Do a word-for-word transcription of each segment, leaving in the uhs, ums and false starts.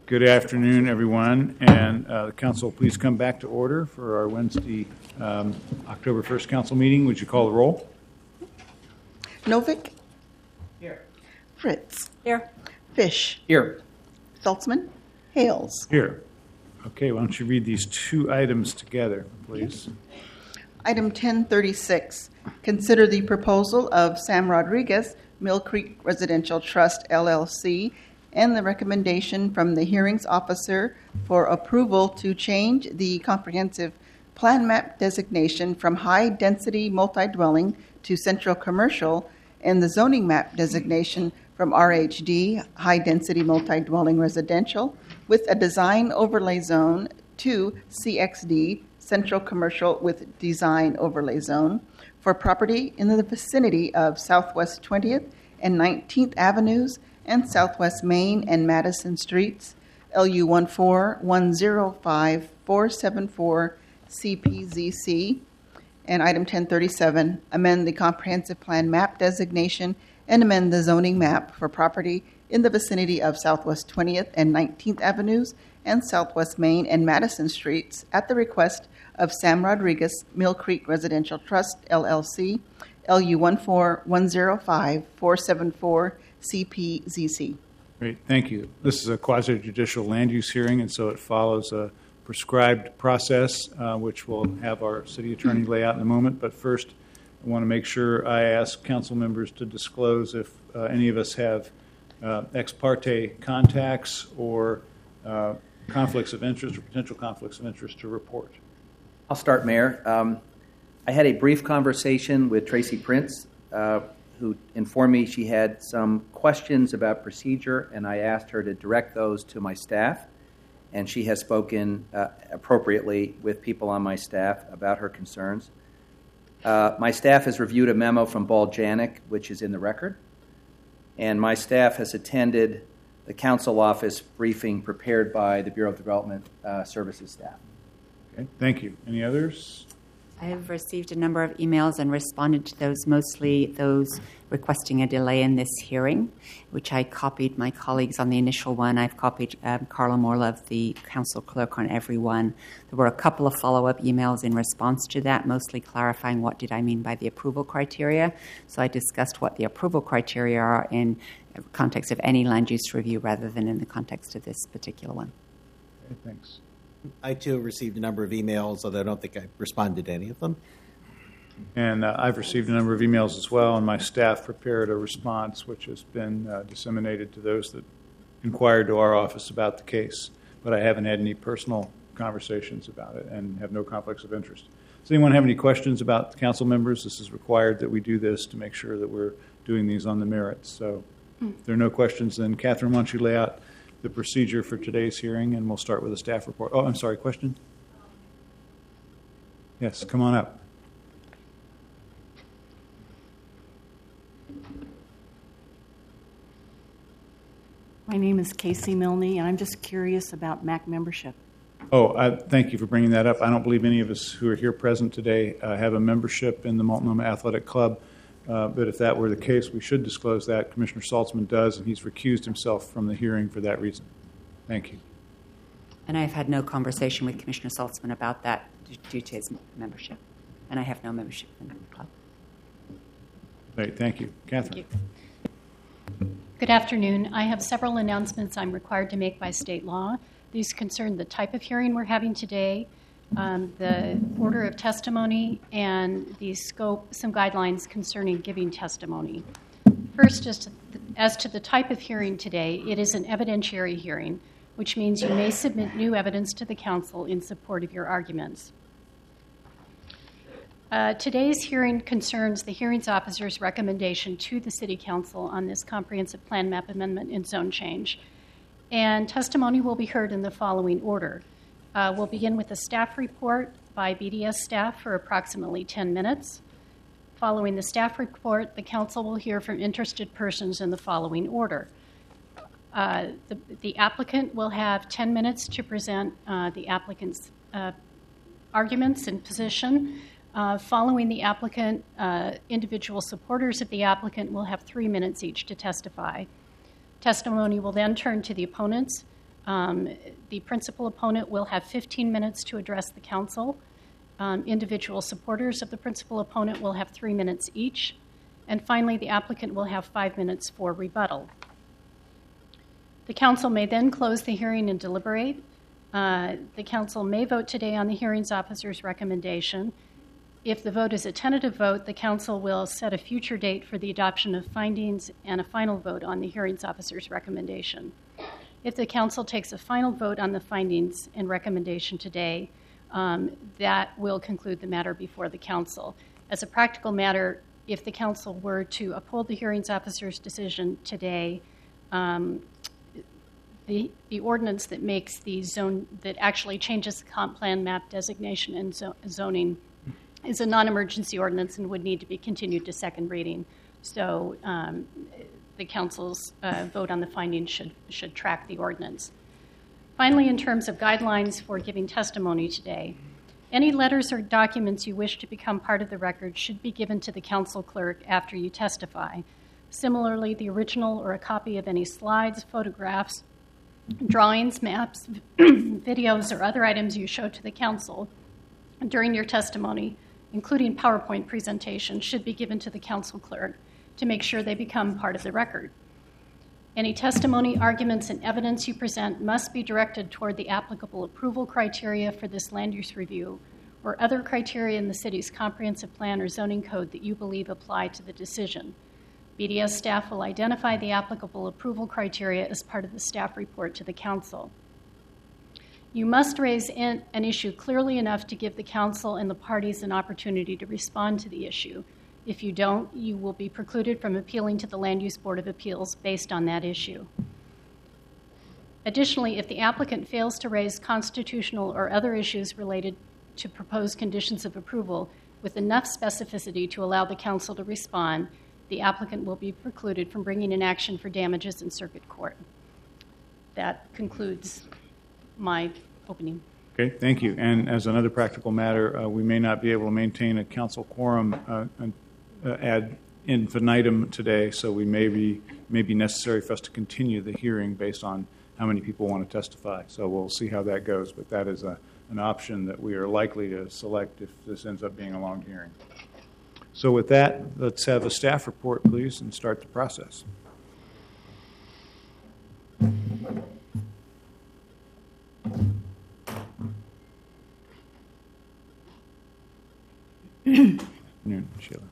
Good afternoon, everyone, and uh, the council, please come back to order for our Wednesday, um, October first council meeting. Would you call the roll? Novick? Here. Fritz? Here. Fish? Here. Saltzman? Hales? Here. Okay, why don't you read these two items together, please? Item ten thirty-six, consider the proposal of Sam Rodriguez, Mill Creek Residential Trust, L L C, and the recommendation from the hearings officer for approval to change the comprehensive plan map designation from high-density multi-dwelling to central commercial, and the zoning map designation from R H D, high-density multi-dwelling residential, with a design overlay zone, to C X D, central commercial with design overlay zone, for property in the vicinity of Southwest twentieth and nineteenth Avenues and Southwest Main and Madison Streets, L U one four one zero five four seven four C P Z C. And item ten thirty-seven, amend the comprehensive plan map designation and amend the zoning map for property in the vicinity of Southwest twentieth and nineteenth Avenues and Southwest Main and Madison Streets at the request of Sam Rodriguez, Mill Creek Residential Trust, L L C, L U one four one zero five four seven four C P Z C. Great, thank you. This is a quasi-judicial land use hearing, and so it follows a prescribed process, uh, which we'll have our city attorney lay out in a moment. But first, I want to make sure I ask council members to disclose if uh, any of us have uh, ex parte contacts or uh, conflicts of interest or potential conflicts of interest to report. I'll start, Mayor. Um, I had a brief conversation with Tracy Prince, uh, who informed me she had some questions about procedure, and I asked her to direct those to my staff, and she has spoken uh, appropriately with people on my staff about her concerns. Uh, my staff has reviewed a memo from Ball Janik, which is in the record, and my staff has attended the council office briefing prepared by the Bureau of Development uh, Services staff. Okay, thank you. Any others? I have received a number of emails and responded to those, mostly those requesting a delay in this hearing, which I copied my colleagues on the initial one. I've copied um, Carla Morlove, the council clerk, on every one. There were a couple of follow-up emails in response to that, mostly clarifying what did I mean by the approval criteria. So I discussed what the approval criteria are in the context of any land use review rather than in the context of this particular one. Okay, thanks. I, too, received a number of emails, although I don't think I responded to any of them. And uh, I've received a number of emails as well, and my staff prepared a response which has been uh, disseminated to those that inquired to our office about the case. But I haven't had any personal conversations about it and have no conflicts of interest. Does anyone have any questions about the council members? This is required that we do this to make sure that we're doing these on the merits. So if there are no questions, then Catherine, why don't you lay out the procedure for today's hearing, and we'll start with a staff report. Oh, I'm sorry, question? Yes, come on up. My name is Casey Milne, and I'm just curious about M A C membership. Oh, I, thank you for bringing that up. I don't believe any of us who are here present today uh, have a membership in the Multnomah Athletic Club. Uh, but if that were the case, we should disclose that. Commissioner Saltzman does, and he's recused himself from the hearing for that reason. Thank you. And I've had no conversation with Commissioner Saltzman about that due to his membership. And I have no membership in the club. Great, thank you. Catherine. Thank you. Good afternoon. I have several announcements I'm required to make by state law. These concern the type of hearing we're having today, Um, the order of testimony, and the scope, some guidelines concerning giving testimony. First, just as to the type of hearing today, it is an evidentiary hearing, which means you may submit new evidence to the council in support of your arguments. Uh, today's hearing concerns the hearings officer's recommendation to the City Council on this comprehensive plan map amendment and zone change. And testimony will be heard in the following order. Uh, we'll begin with a staff report by B D S staff for approximately ten minutes. Following the staff report, the council will hear from interested persons in the following order. Uh, the, the applicant will have ten minutes to present uh, the applicant's uh, arguments and position. Uh, following the applicant, uh, individual supporters of the applicant will have three minutes each to testify. Testimony will then turn to the opponents. Um, the principal opponent will have fifteen minutes to address the council. Um, individual supporters of the principal opponent will have three minutes each. And finally, the applicant will have five minutes for rebuttal. The council may then close the hearing and deliberate. Uh, the council may vote today on the hearings officer's recommendation. If the vote is a tentative vote, the council will set a future date for the adoption of findings and a final vote on the hearings officer's recommendation. If the council takes a final vote on the findings and recommendation today, um, that will conclude the matter before the council. As a practical matter, if the council were to uphold the hearings officer's decision today, um, the, the ordinance that makes the zone, that actually changes the comp plan map designation and zo- zoning is a non-emergency ordinance and would need to be continued to second reading. So um, the council's uh, vote on the findings should, should track the ordinance. Finally, in terms of guidelines for giving testimony today, any letters or documents you wish to become part of the record should be given to the council clerk after you testify. Similarly, the original or a copy of any slides, photographs, drawings, maps, videos, or other items you show to the council during your testimony, including PowerPoint presentation, should be given to the council clerk to make sure they become part of the record. Any testimony, arguments, and evidence you present must be directed toward the applicable approval criteria for this land use review or other criteria in the city's comprehensive plan or zoning code that you believe apply to the decision. B D S staff will identify the applicable approval criteria as part of the staff report to the council. You must raise in, an issue clearly enough to give the council and the parties an opportunity to respond to the issue. If you don't, you will be precluded from appealing to the Land Use Board of Appeals based on that issue. Additionally, if the applicant fails to raise constitutional or other issues related to proposed conditions of approval with enough specificity to allow the council to respond, the applicant will be precluded from bringing an action for damages in circuit court. That concludes my opening. Okay, thank you. And as another practical matter, uh, we may not be able to maintain a council quorum uh, uh, ad infinitum today, so we may be may be necessary for us to continue the hearing based on how many people want to testify. So we'll see how that goes, but that is a, an option that we are likely to select if this ends up being a long hearing. So with that, let's have a staff report, please, and start the process. Afternoon, Sheila.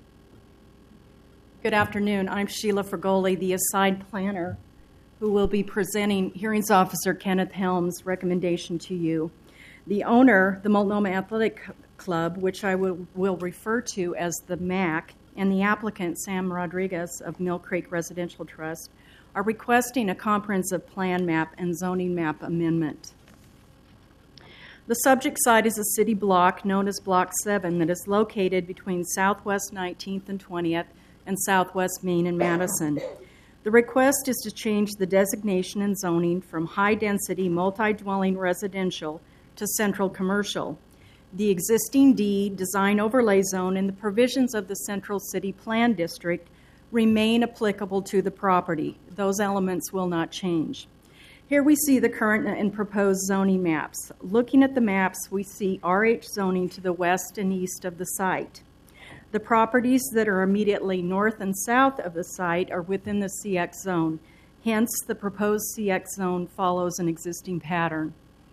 Good afternoon. I'm Sheila Fragoli, the assigned planner, who will be presenting Hearings Officer Kenneth Helms' recommendation to you. The owner, the Multnomah Athletic Club, which I will, will refer to as the M A C, and the applicant, Sam Rodriguez of Mill Creek Residential Trust, are requesting a comprehensive plan map and zoning map amendment. The subject site is a city block known as Block seven that is located between Southwest nineteenth and twentieth and Southwest Main and Madison. The request is to change the designation and zoning from high-density multi-dwelling residential to central commercial. The existing D, design overlay zone, and the provisions of the Central City Plan District remain applicable to the property. Those elements will not change. Here we see the current and proposed zoning maps. Looking at the maps, we see R H zoning to the west and east of the site. The properties that are immediately north and south of the site are within the C X zone. Hence, the proposed C X zone follows an existing pattern.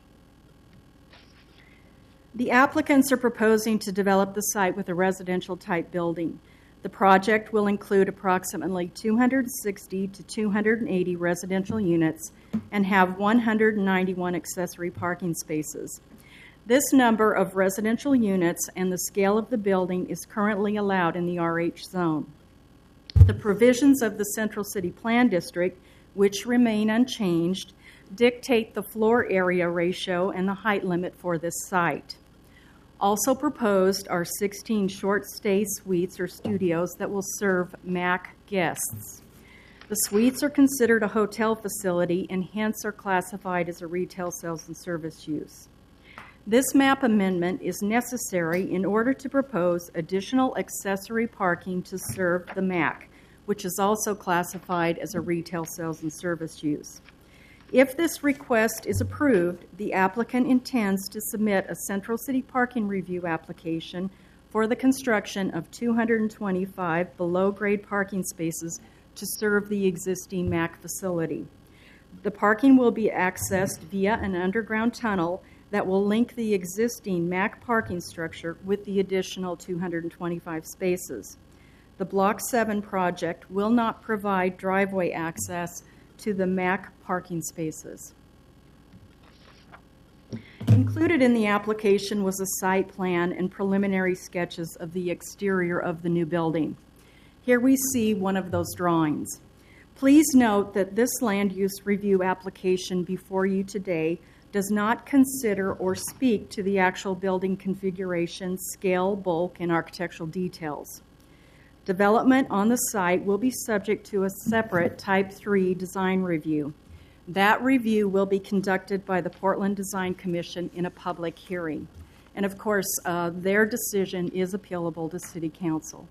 The applicants are proposing to develop the site with a residential type building. The project will include approximately two hundred sixty to two hundred eighty residential units and have one hundred ninety-one accessory parking spaces. This number of residential units and the scale of the building is currently allowed in the R H zone. The provisions of the Central City Plan District, which remain unchanged, dictate the floor area ratio and the height limit for this site. Also proposed are sixteen short-stay suites or studios that will serve M A C guests. The suites are considered a hotel facility and hence are classified as a retail sales and service use. This map amendment is necessary in order to propose additional accessory parking to serve the M A C, which is also classified as a retail sales and service use. If this request is approved, the applicant intends to submit a Central City parking review application for the construction of two hundred twenty-five below-grade parking spaces to serve the existing M A C facility. The parking will be accessed via an underground tunnel that will link the existing M A C parking structure with the additional two hundred twenty-five spaces. The Block seven project will not provide driveway access to the M A C parking spaces. Included in the application was a site plan and preliminary sketches of the exterior of the new building. Here we see one of those drawings. Please note that this land use review application before you today does not consider or speak to the actual building configuration, scale, bulk, and architectural details. Development on the site will be subject to a separate Type three design review. That review will be conducted by the Portland Design Commission in a public hearing. And of course, uh, their decision is appealable to City Council.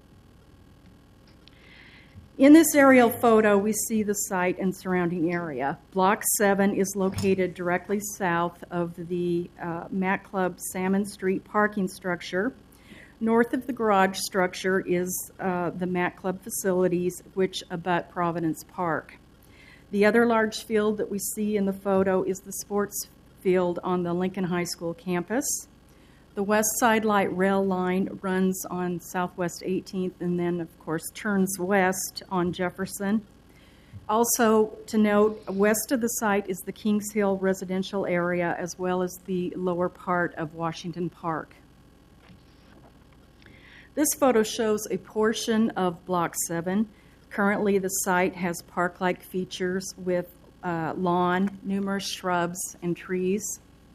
In this aerial photo, we see the site and surrounding area. Block seven is located directly south of the uh, M A C Club Salmon Street parking structure. North of the garage structure is uh, the M A C Club facilities, which abut Providence Park. The other large field that we see in the photo is the sports field on the Lincoln High School campus. The West Side Light Rail line runs on Southwest eighteenth and then, of course, turns west on Jefferson. Also to note, west of the site is the Kings Hill residential area as well as the lower part of Washington Park. This photo shows a portion of Block seven. Currently, the site has park-like features with uh, lawn, numerous shrubs, and trees.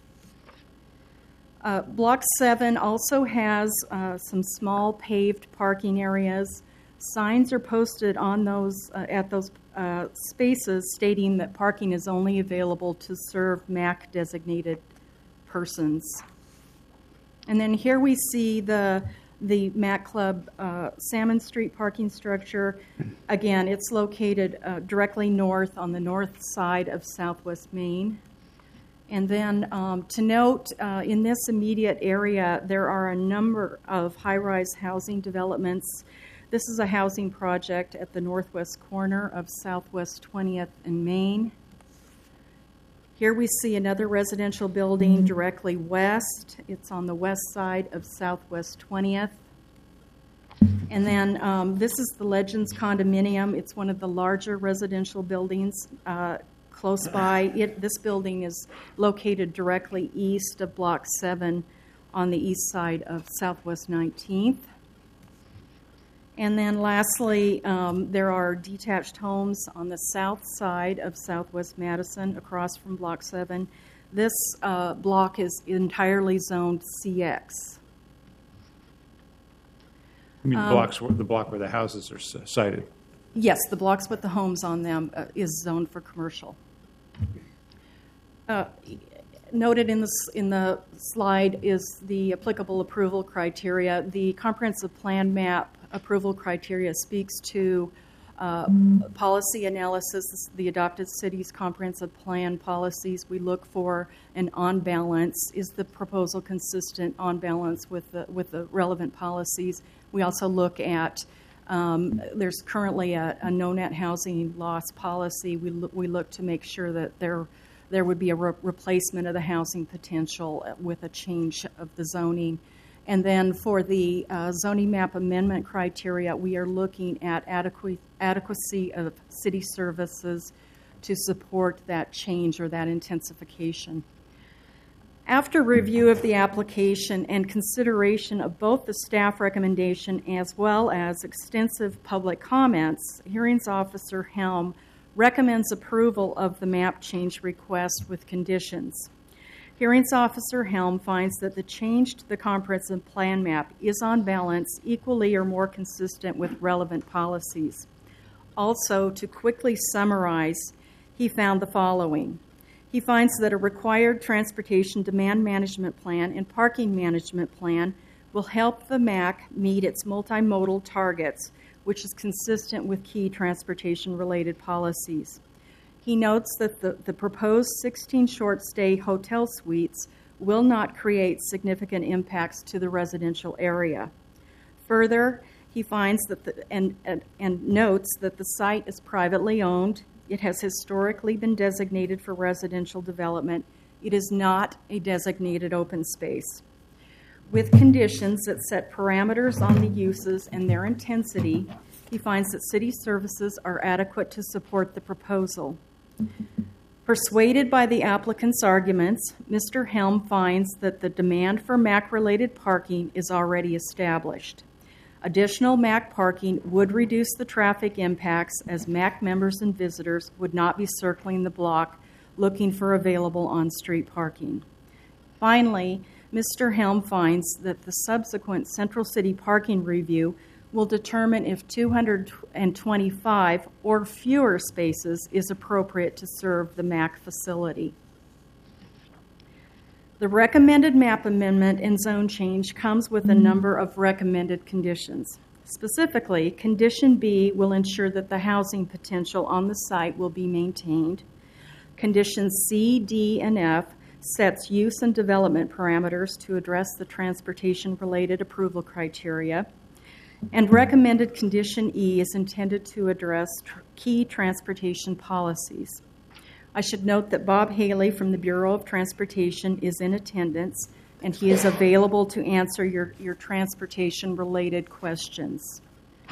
Uh, Block seven also has uh, some small paved parking areas. Signs are posted on those uh, at those uh, spaces stating that parking is only available to serve M A C-designated persons. And then here we see the the M A C Club uh, Salmon Street parking structure. Again, it's located uh, directly north on the north side of Southwest Main. And then um, to note, uh, in this immediate area, there are a number of high-rise housing developments. This is a housing project at the northwest corner of Southwest twentieth and Main. Here we see another residential building directly west. It's on the west side of Southwest twentieth. And then um, this is the Legends condominium. It's one of the larger residential buildings uh, close by. It, this building is located directly east of Block seven on the east side of Southwest nineteenth. And then lastly, um, there are detached homes on the south side of Southwest Madison across from Block seven. This uh, block is entirely zoned C X. You mean Um, the blocks, where- the block where the houses are s- sited? Yes, the blocks with the homes on them uh, is zoned for commercial. Uh, Noted in the, s- in the slide is the applicable approval criteria. The comprehensive plan map approval criteria speaks to uh, policy analysis, the adopted city's comprehensive plan policies. We look for an on balance. Is the proposal consistent on balance with the, with the relevant policies? We also look at Um, there's currently a, a no-net housing loss policy. We look, we look to make sure that there there would be a re- replacement of the housing potential with a change of the zoning. And then for the uh, zoning map amendment criteria, we are looking at adequ- adequacy of city services to support that change or that intensification. After review of the application and consideration of both the staff recommendation as well as extensive public comments, Hearings Officer Helm recommends approval of the map change request with conditions. Hearings Officer Helm finds that the change to the comprehensive plan map is on balance equally or more consistent with relevant policies. Also, to quickly summarize, he found the following. He finds that a required transportation demand management plan and parking management plan will help the M A C meet its multimodal targets, which is consistent with key transportation-related policies. He notes that the, the proposed sixteen short-stay hotel suites will not create significant impacts to the residential area. Further, he finds that the, and, and, and notes that the site is privately owned. It has historically been designated for residential development. It is not a designated open space. With conditions that set parameters on the uses and their intensity, he finds that city services are adequate to support the proposal. Persuaded by the applicant's arguments, Mister Helm finds that the demand for M A C-related parking is already established. Additional M A C parking would reduce the traffic impacts, as M A C members and visitors would not be circling the block looking for available on-street parking. Finally, Mister Helm finds that the subsequent Central City parking review will determine if two hundred twenty-five or fewer spaces is appropriate to serve the M A C facility. The recommended map amendment and zone change comes with a number of recommended conditions. Specifically, Condition B will ensure that the housing potential on the site will be maintained. Conditions C, D, and F sets use and development parameters to address the transportation-related approval criteria. And recommended Condition E is intended to address tr- key transportation policies. I should note that Bob Haley from the Bureau of Transportation is in attendance, and he is available to answer your, your transportation-related questions.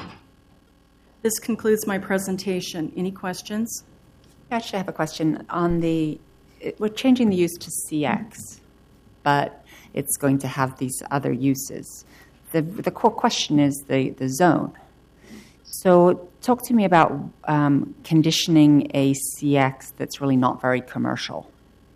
This concludes my presentation. Any questions? I actually have a question on the, it, we're changing the use to C X, but it's going to have these other uses. The, the core question is the, the zone. So talk to me about um, conditioning a C X that's really not very commercial.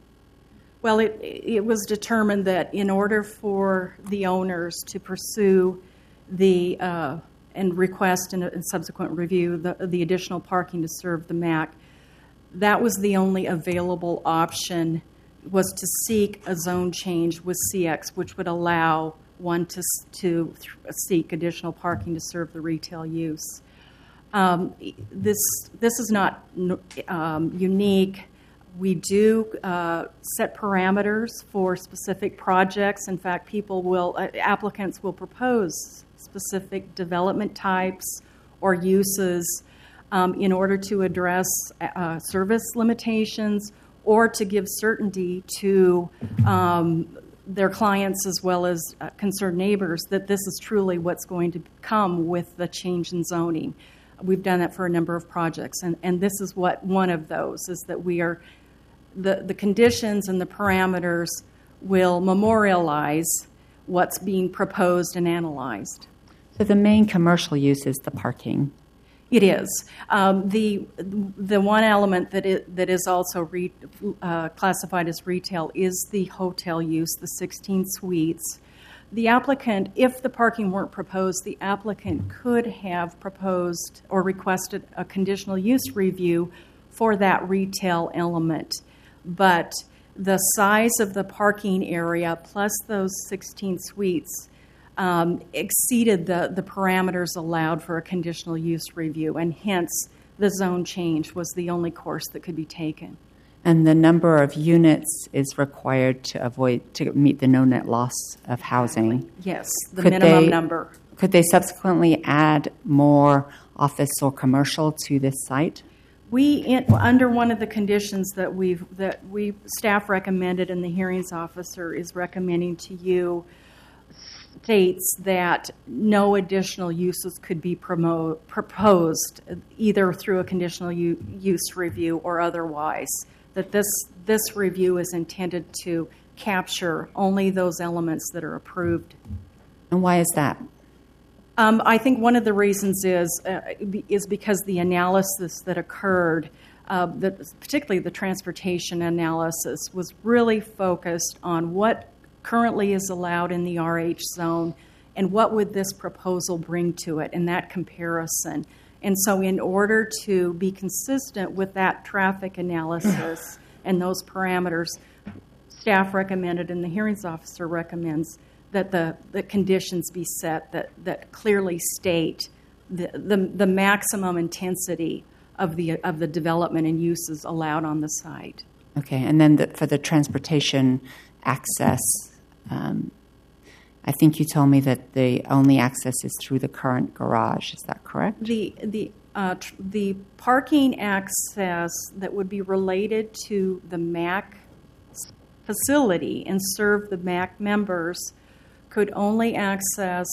Well, it, it was determined that in order for the owners to pursue the uh, and request in a in subsequent review the, the additional parking to serve the M A C, that was the only available option, was to seek a zone change with C X, which would allow one to, to seek additional parking to serve the retail use. Um, this, this is not um, unique. We do uh, set parameters for specific projects. In fact, people will, uh, applicants will propose specific development types or uses um, in order to address uh, service limitations or to give certainty to um, their clients as well as uh, concerned neighbors that this is truly what's going to come with the change in zoning. We've done that for a number of projects, and, and this is what one of those is, that we are, the, the conditions and the parameters will memorialize what's being proposed and analyzed. So the main commercial use is the parking. It is. Um, the the one element that it, that is also re, uh, classified as retail is the hotel use, the sixteen suites. The applicant, if the parking weren't proposed, the applicant could have proposed or requested a conditional use review for that retail element. But the size of the parking area plus those sixteen suites Um, exceeded the, the parameters allowed for a conditional use review, and hence the zone change was the only course that could be taken. And the number of units is required to avoid, to meet the no net loss of housing. Yes, the Could minimum they- number. Could they subsequently add more office or commercial to this site? We, in, under one of the conditions that we've that we staff recommended and the hearings officer is recommending to you, states that no additional uses could be promo- proposed either through a conditional u- use review or otherwise, that this this review is intended to capture only those elements that are approved. And why is that? Um, I think one of the reasons is uh, is because the analysis that occurred, uh, that particularly the transportation analysis, was really focused on what currently is allowed in the R H zone and what would this proposal bring to it in that comparison. And so in order to be consistent with that traffic analysis and those parameters, staff recommended and the hearings officer recommends that the, the conditions be set that, that clearly state the, the, the maximum intensity of the of the development and uses allowed on the site. Okay, and then the, for the transportation access, um, I think you told me that the only access is through the current garage. Is that correct? The the uh, tr- the parking access that would be related to the M A C facility and serve the M A C members could only access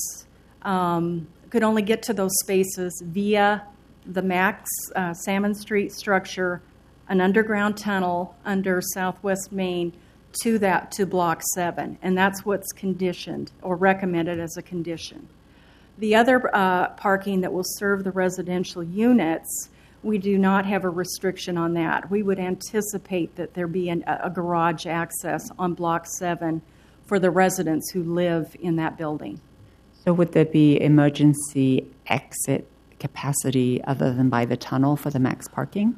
um, could only get to those spaces via the M A C uh, Salmon Street structure, an underground tunnel under Southwest Main to that to Block seven, and that's what's conditioned or recommended as a condition. The other uh, parking that will serve the residential units, we do not have a restriction on that. We would anticipate that there be an, a garage access on Block seven for the residents who live in that building. So would there be emergency exit capacity other than by the tunnel for the max parking?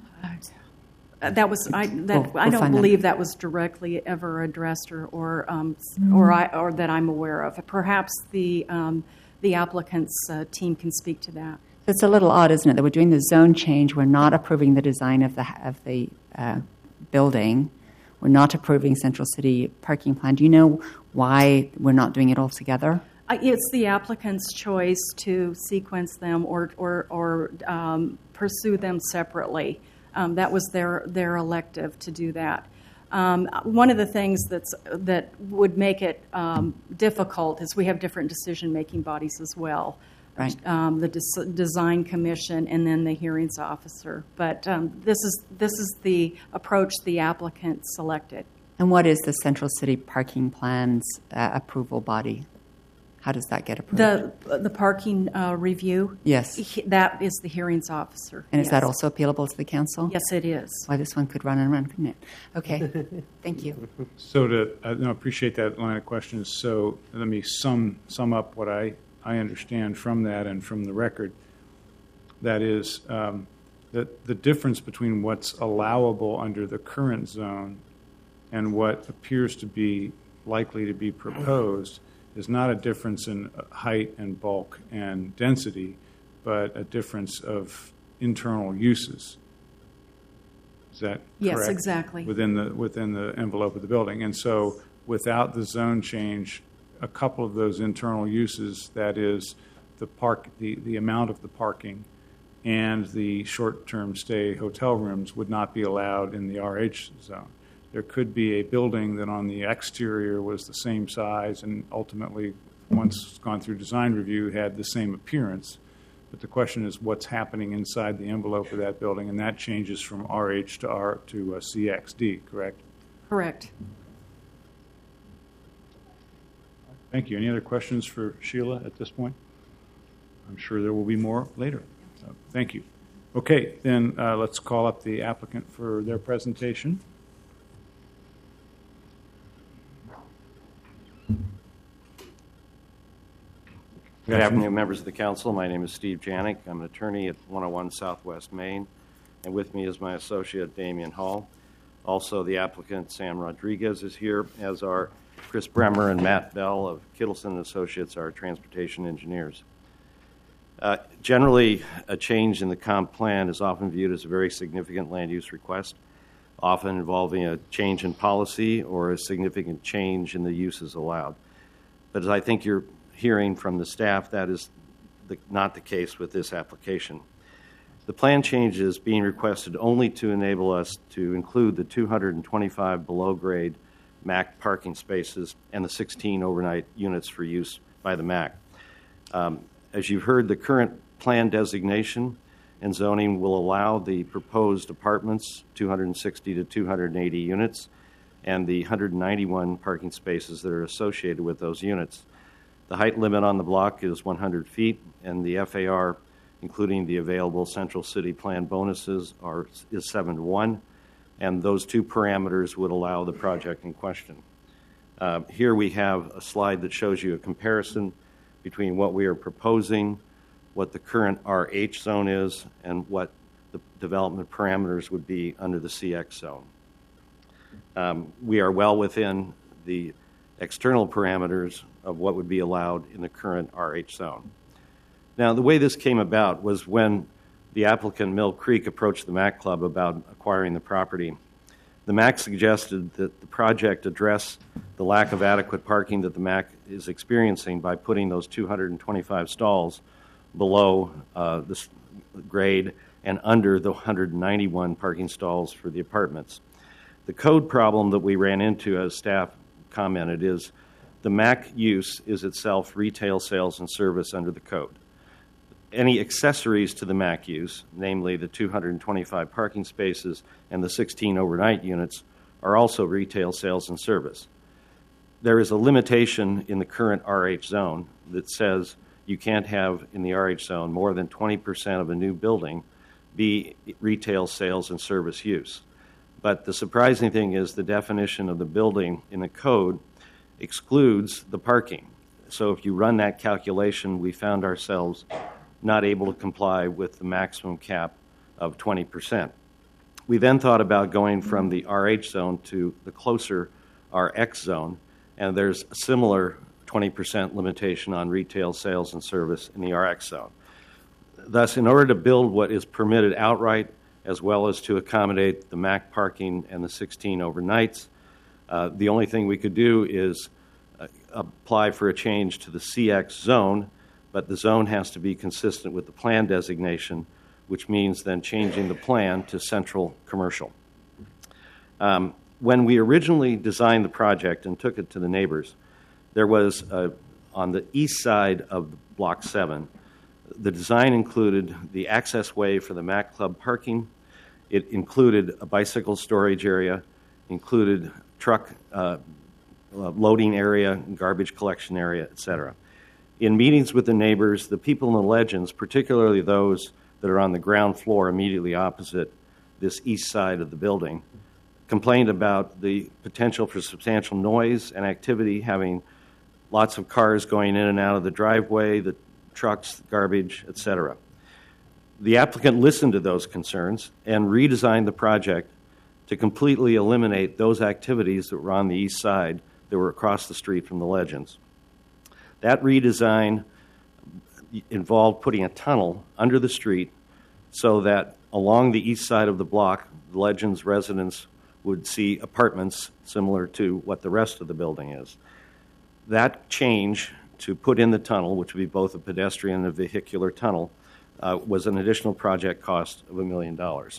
Uh, That was I. That We'll- I we'll don't find believe out. that was directly ever addressed, or or um, or I or that I'm aware of. Perhaps the um, the applicant's uh, team can speak to that. It's a little odd, isn't it, that we're doing the zone change. We're not approving the design of the of the uh, building. We're not approving Central City parking plan. Do you know why we're not doing it all together? Uh, It's the applicant's choice to sequence them or or, or um, pursue them separately. Um, that was their their elective to do that. Um, one of the things that's that would make it um, difficult is we have different decision-making bodies as well. Right. Um, the des- design commission and then the hearings officer. But um, this is this is the approach the applicant selected. And what is the Central City parking plan's uh, approval body? How does that get approved? The the parking uh, review. Yes. he- that is the hearings officer. And is yes. that also appealable to the council? Yes, it is. Why, this one could run and run, couldn't it? Okay. Thank you. So to, I no, appreciate that line of questions. So let me sum, sum up what I, I understand from that and from the record. That is, um, that the difference between what's allowable under the current zone and what appears to be likely to be proposed is not a difference in height and bulk and density, but a difference of internal uses. Is that Yes, correct? exactly. Within the within the envelope of the building, and so without the zone change, a couple of those internal uses, that is, the park, the, the amount of the parking, and the short-term stay hotel rooms would not be allowed in the R H zone. There could be a building that on the exterior was the same size and ultimately, once gone through design review, had the same appearance. But the question is what's happening inside the envelope of that building, and that changes from R H to R to uh, C X D, correct? Correct. Thank you. Any other questions for Sheila at this point? I'm sure there will be more later. So, thank you. Okay, then uh, let's call up the applicant for their presentation. Good afternoon, members of the council. My name is Steve Janik. I'm an attorney at one oh one Southwest Main, and with me is my associate, Damian Hall. Also, the applicant, Sam Rodriguez, is here, as are Chris Bremer and Matt Bell of Kittleson and Associates, our transportation engineers. Uh, generally, a change in the comp plan is often viewed as a very significant land use request, often involving a change in policy or a significant change in the uses allowed. But as I think you're hearing from the staff, that is the, not the case with this application. The plan change is being requested only to enable us to include the two hundred twenty-five below-grade M A C parking spaces and the sixteen overnight units for use by the M A C. Um, as you've heard, the current plan designation and zoning will allow the proposed apartments, two hundred sixty to two hundred eighty units, and the one hundred ninety-one parking spaces that are associated with those units. The height limit on the block is one hundred feet, and the F A R, including the available Central City Plan bonuses, are, is seven to one, and those two parameters would allow the project in question. Uh, here we have a slide that shows you a comparison between what we are proposing, what the current R H zone is, and what the development parameters would be under the C X zone. Um, we are well within the external parameters of what would be allowed in the current R H zone. Now, the way this came about was when the applicant, Mill Creek, approached the M A C Club about acquiring the property. The M A C suggested that the project address the lack of adequate parking that the M A C is experiencing by putting those two hundred twenty-five stalls below uh, the grade and under the one hundred ninety-one parking stalls for the apartments. The code problem that we ran into, as staff commented, is the M A C use is itself retail sales and service under the code. Any accessories to the M A C use, namely the two hundred twenty-five parking spaces and the sixteen overnight units, are also retail sales and service. There is a limitation in the current R H zone that says you can't have in the R H zone more than twenty percent of a new building be retail sales and service use. But the surprising thing is the definition of the building in the code excludes the parking. So if you run that calculation, we found ourselves not able to comply with the maximum cap of twenty percent. We then thought about going from the R H zone to the closer R X zone, and there's a similar twenty percent limitation on retail sales and service in the R X zone. Thus, in order to build what is permitted outright, as well as to accommodate the M A C parking and the sixteen overnights, uh, the only thing we could do is uh, apply for a change to the C X zone, but the zone has to be consistent with the plan designation, which means then changing the plan to central commercial. Um, when we originally designed the project and took it to the neighbors, there was, uh, on the east side of Block seven, the design included the access way for the M A C Club parking. It included a bicycle storage area, included truck uh, loading area, garbage collection area, et cetera. In meetings with the neighbors, the people in the Legends, particularly those that are on the ground floor immediately opposite this east side of the building, complained about the potential for substantial noise and activity, having lots of cars going in and out of the driveway, the trucks, garbage, et cetera. The applicant listened to those concerns and redesigned the project to completely eliminate those activities that were on the east side that were across the street from the Legends. That redesign involved putting a tunnel under the street so that along the east side of the block, the Legends residents would see apartments similar to what the rest of the building is. That change to put in the tunnel, which would be both a pedestrian and a vehicular tunnel, uh, was an additional project cost of a million dollars.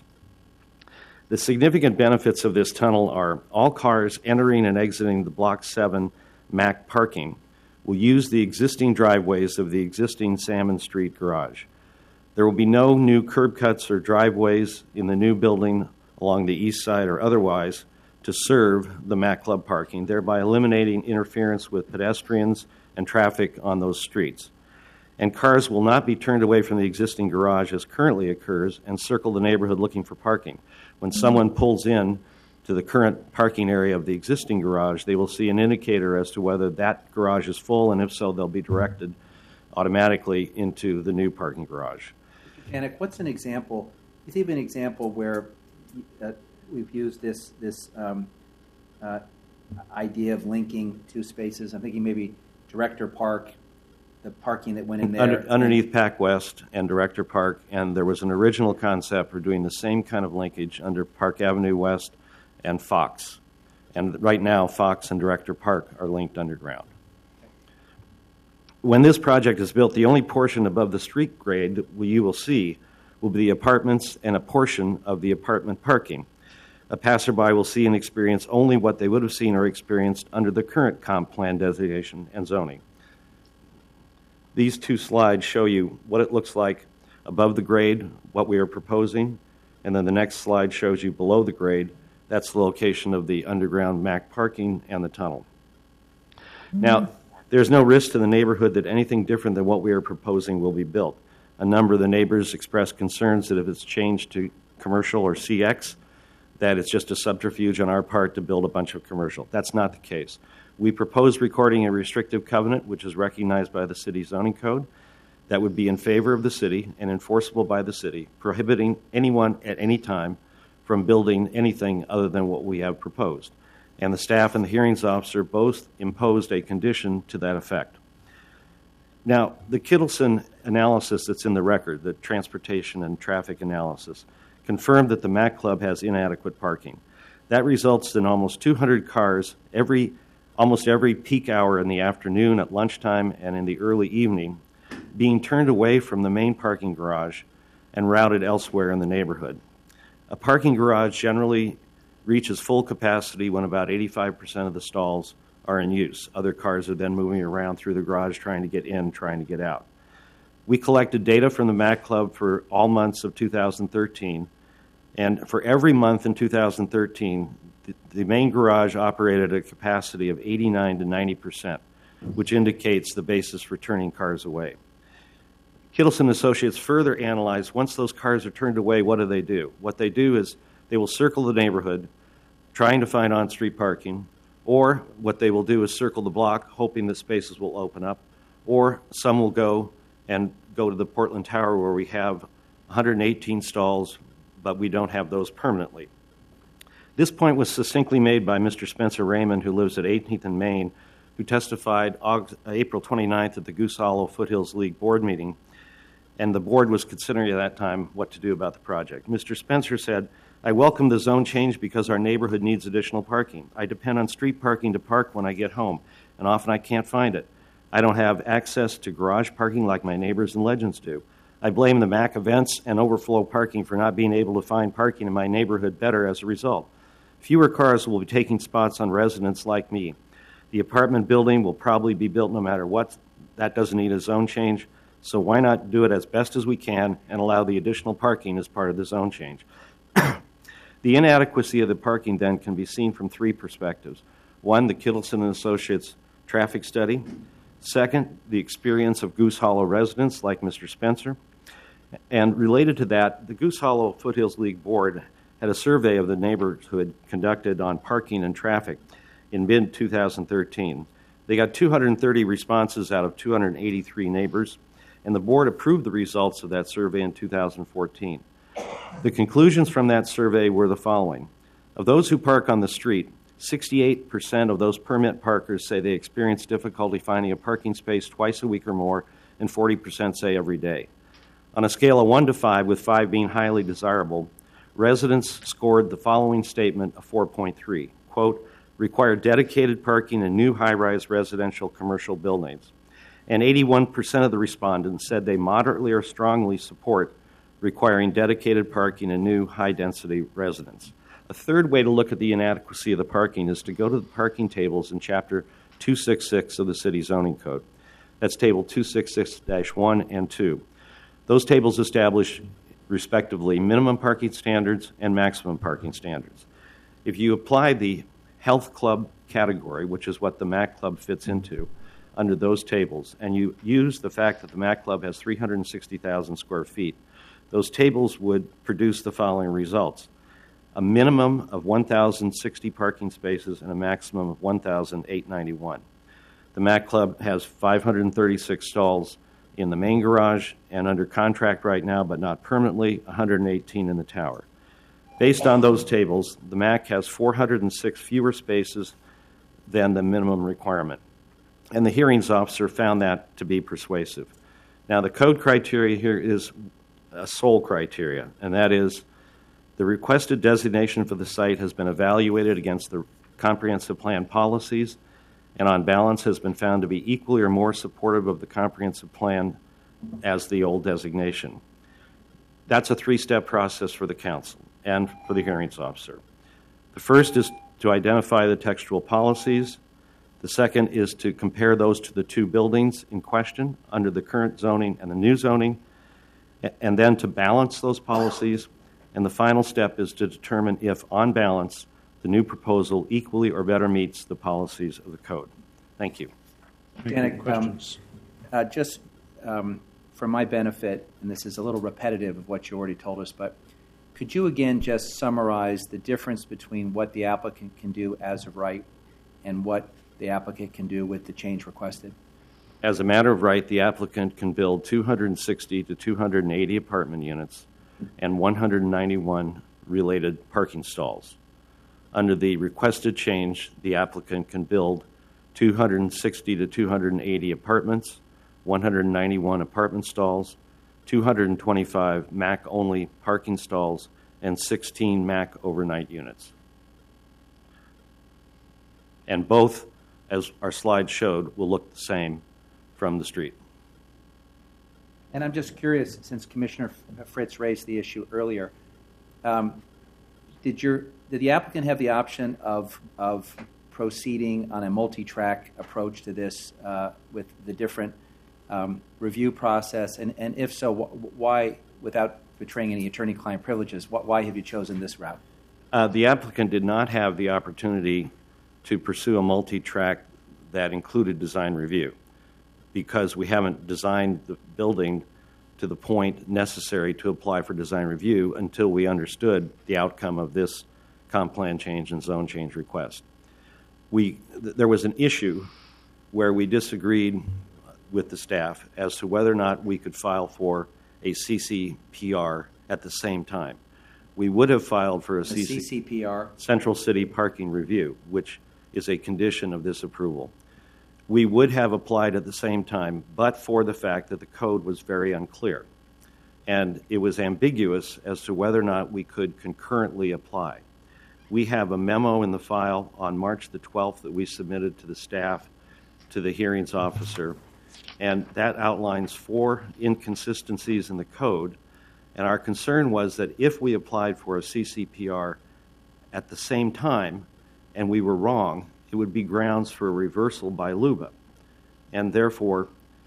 The significant benefits of this tunnel are all cars entering and exiting the Block seven M A C parking will use the existing driveways of the existing Salmon Street garage. There will be no new curb cuts or driveways in the new building along the east side or otherwise to serve the M A C Club parking, thereby eliminating interference with pedestrians and traffic on those streets. And cars will not be turned away from the existing garage as currently occurs and circle the neighborhood looking for parking. When someone pulls in to the current parking area of the existing garage, they will see an indicator as to whether that garage is full, and if so, they'll be directed automatically into the new parking garage. Janik, what's an example? Is even an example where uh, we've used this this um, uh, idea of linking two spaces? I'm thinking maybe Director Park, the parking that went in there. Under, underneath Pac West and Director Park, and there was an original concept for doing the same kind of linkage under Park Avenue West and Fox. And right now, Fox and Director Park are linked underground. When this project is built, the only portion above the street grade that you will see will be the apartments and a portion of the apartment parking. A passerby will see and experience only what they would have seen or experienced under the current comp plan designation and zoning. These two slides show you what it looks like above the grade, what we are proposing, and then the next slide shows you below the grade. That's the location of the underground M A C parking and the tunnel. Mm-hmm. Now, there's no risk to the neighborhood that anything different than what we are proposing will be built. A number of the neighbors expressed concerns that if it's changed to commercial or C X, that it's just a subterfuge on our part to build a bunch of commercial. That's not the case. We propose recording a restrictive covenant, which is recognized by the city zoning code, that would be in favor of the city and enforceable by the city, prohibiting anyone at any time from building anything other than what we have proposed. And the staff and the hearings officer both imposed a condition to that effect. Now, the Kittleson analysis that's in the record, the transportation and traffic analysis, confirmed that the Mac Club has inadequate parking. That results in almost two hundred cars every, almost every peak hour in the afternoon, at lunchtime, and in the early evening being turned away from the main parking garage and routed elsewhere in the neighborhood. A parking garage generally reaches full capacity when about eighty-five percent of the stalls are in use. Other cars are then moving around through the garage trying to get in, trying to get out. We collected data from the Mac Club for all months of two thousand thirteen, and for every month in two thousand thirteen, the, the main garage operated at a capacity of eighty-nine to ninety percent, which indicates the basis for turning cars away. Kittleson Associates further analyzed, once those cars are turned away, what do they do? What they do is they will circle the neighborhood trying to find on-street parking, or what they will do is circle the block hoping that spaces will open up, or some will go and go to the Portland Tower where we have one hundred eighteen stalls, but we don't have those permanently. This point was succinctly made by Mister Spencer Raymond, who lives at eighteenth and Main, who testified August, April twenty-ninth at the Goose Hollow Foothills League board meeting, and the board was considering at that time what to do about the project. Mister Spencer said, "I welcome the zone change because our neighborhood needs additional parking. I depend on street parking to park when I get home, and often I can't find it. I don't have access to garage parking like my neighbors and Legends do. I blame the Mac events and overflow parking for not being able to find parking in my neighborhood better as a result. Fewer cars will be taking spots on residents like me. The apartment building will probably be built no matter what. That doesn't need a zone change, so why not do it as best as we can and allow the additional parking as part of the zone change?" The inadequacy of the parking then can be seen from three perspectives. One, the Kittleson and Associates traffic study. Second, the experience of Goose Hollow residents like Mister Spencer. And related to that, the Goose Hollow Foothills League Board had a survey of the neighborhood conducted on parking and traffic in mid twenty thirteen. They got two hundred thirty responses out of two hundred eighty-three neighbors, and the board approved the results of that survey in two thousand fourteen. The conclusions from that survey were the following. Of those who park on the street, sixty-eight percent of those permit parkers say they experience difficulty finding a parking space twice a week or more, and forty percent say every day. On a scale of one to five, with five being highly desirable, residents scored the following statement of four point three, quote, "require dedicated parking in new high-rise residential commercial buildings." And eighty-one percent of the respondents said they moderately or strongly support requiring dedicated parking in new high-density residents. A third way to look at the inadequacy of the parking is to go to the parking tables in Chapter two sixty-six of the City Zoning Code. That's Table two sixty-six dash one and two. Those tables establish, respectively, minimum parking standards and maximum parking standards. If you apply the health club category, which is what the Mac Club fits into, under those tables, and you use the fact that the Mac Club has three hundred sixty thousand square feet, those tables would produce the following results. A minimum of one thousand sixty parking spaces and a maximum of one thousand eight hundred ninety-one. The Mac Club has five hundred thirty-six stalls in the main garage and under contract right now, but not permanently, one hundred eighteen in the tower. Based on those tables, the Mac has four hundred six fewer spaces than the minimum requirement. And the hearings officer found that to be persuasive. Now, the code criteria here is a sole criteria, and that is the requested designation for the site has been evaluated against the comprehensive plan policies and on balance has been found to be equally or more supportive of the comprehensive plan as the old designation. That's a three-step process for the council and for the hearings officer. The first is to identify the textual policies. The second is to compare those to the two buildings in question under the current zoning and the new zoning, and then to balance those policies. And the final step is to determine if, on balance, the new proposal equally or better meets the policies of the code. Thank you. Janet, um, uh, just um, for my benefit, and this is a little repetitive of what you already told us, but could you again just summarize the difference between what the applicant can do as of right and what the applicant can do with the change requested? As a matter of right, the applicant can build two hundred sixty to two hundred eighty apartment units and one hundred ninety-one related parking stalls. Under the requested change, the applicant can build two hundred sixty to two hundred eighty apartments, one hundred ninety-one apartment stalls, two hundred twenty-five M A C-only parking stalls, and sixteen M A C overnight units. And both, as our slide showed, will look the same from the street. And I'm just curious, since Commissioner Fritz raised the issue earlier, um, did your did the applicant have the option of of proceeding on a multi-track approach to this uh, with the different um, review process? And, and if so, wh- why, without betraying any attorney-client privileges, wh- why have you chosen this route? Uh, the applicant did not have the opportunity to pursue a multi-track that included design review because we haven't designed the building to the point necessary to apply for design review until we understood the outcome of this comp plan change and zone change request. We, th- there was an issue where we disagreed with the staff as to whether or not we could file for a C C P R at the same time. We would have filed for a The C C, C C P R? Central City Parking Review, which is a condition of this approval. We would have applied at the same time, but for the fact that the code was very unclear. And it was ambiguous as to whether or not we could concurrently apply. We have a memo in the file on March the twelfth that we submitted to the staff, to the hearings officer, and that outlines four inconsistencies in the code. And our concern was that if we applied for a C C P R at the same time and we were wrong, it would be grounds for a reversal by L U B A. And therefore,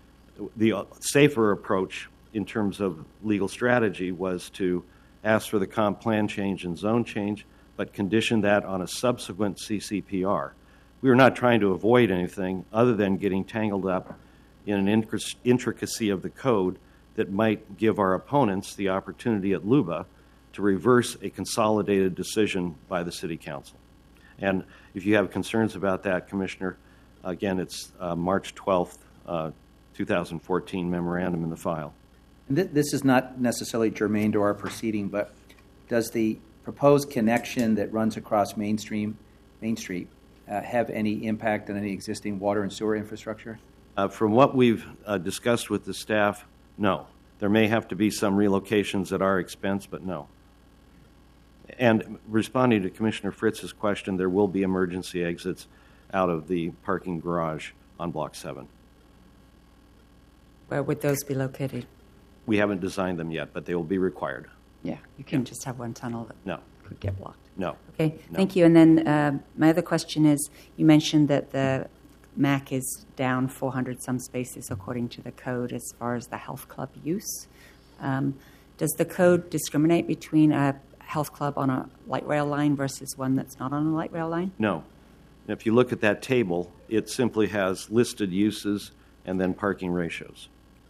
the safer approach in terms of legal strategy was to ask for the comp plan change and zone change, but condition that on a subsequent C C P R. We were not trying to avoid anything other than getting tangled up in an intricacy of the code that might give our opponents the opportunity at L U B A to reverse a consolidated decision by the City Council. And if you have concerns about that, Commissioner, again, it's uh, March twelfth, uh, two thousand fourteen memorandum in the file. And th- this is not necessarily germane to our proceeding, but does the proposed connection that runs across Main Street, Main Street uh, have any impact on any existing water and sewer infrastructure? Uh, from what we've uh, discussed with the staff, no. There may have to be some relocations at our expense, but no. And responding to Commissioner Fritz's question, there will be emergency exits out of the parking garage on Block seven. Where would those be located? We haven't designed them yet, but they will be required. Yeah, you can just have one tunnel that No, could get blocked. no. Okay, No. thank you. And then uh, my other question is, you mentioned that the M A C is down four hundred some spaces according to the code as far as the health club use. Um, does the code discriminate between a health club on a light rail line versus one that's not on a light rail line? No. If you look at that table, it simply has listed uses and then parking ratios.